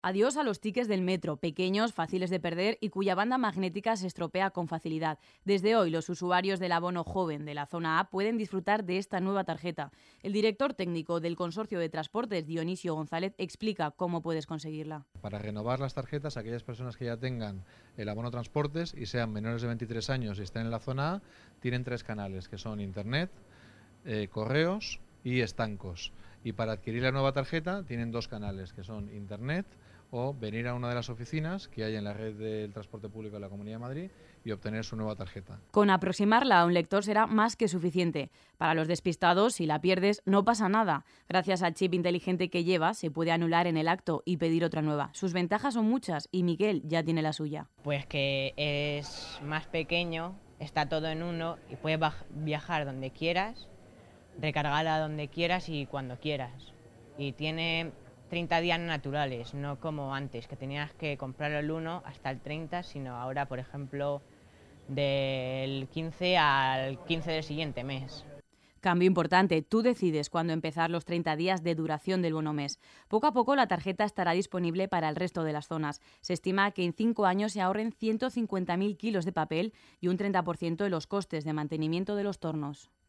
Adiós a los tickets del metro, pequeños, fáciles de perder y cuya banda magnética se estropea con facilidad. Desde hoy, los usuarios del abono joven de la zona A pueden disfrutar de esta nueva tarjeta. El director técnico del Consorcio de Transportes, Dionisio González, explica cómo puedes conseguirla. Para renovar las tarjetas, aquellas personas que ya tengan el abono transportes y sean menores de 23 años y estén en la zona A, tienen 3 canales, que son Internet, correos y estancos. Y para adquirir la nueva tarjeta tienen 2 canales, que son Internet o venir a una de las oficinas que hay en la red del transporte público de la Comunidad de Madrid y obtener su nueva tarjeta. Con aproximarla a un lector será más que suficiente. Para los despistados, si la pierdes, no pasa nada. Gracias al chip inteligente que lleva, se puede anular en el acto y pedir otra nueva. Sus ventajas son muchas y Miguel ya tiene la suya. Pues que es más pequeño, está todo en uno y puedes viajar donde quieras, recargarla donde quieras y cuando quieras. Y tiene 30 días naturales, no como antes, que tenías que comprarlo el 1 hasta el 30, sino ahora, por ejemplo, del 15 al 15 del siguiente mes. Cambio importante, tú decides cuándo empezar los 30 días de duración del bono mes. Poco a poco la tarjeta estará disponible para el resto de las zonas. Se estima que en 5 años se ahorren 150.000 kilos de papel y un 30% de los costes de mantenimiento de los tornos.